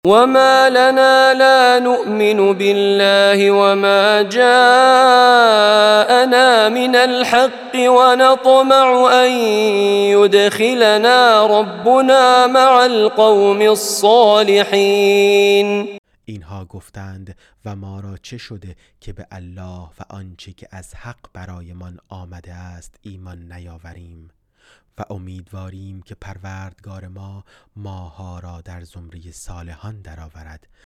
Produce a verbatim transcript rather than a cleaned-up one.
وما لنا لا نؤمن بالله وما جاءنا من الحق ونطمع أن يدخلنا ربنا مع القوم الصالحين. اینها گفتند و ما را چه شده که به الله و آنچه که از حق برایمان آمده است ایمان نیاوریم و امیدواریم که پروردگار ما ماها را در زمره صالحان درآورد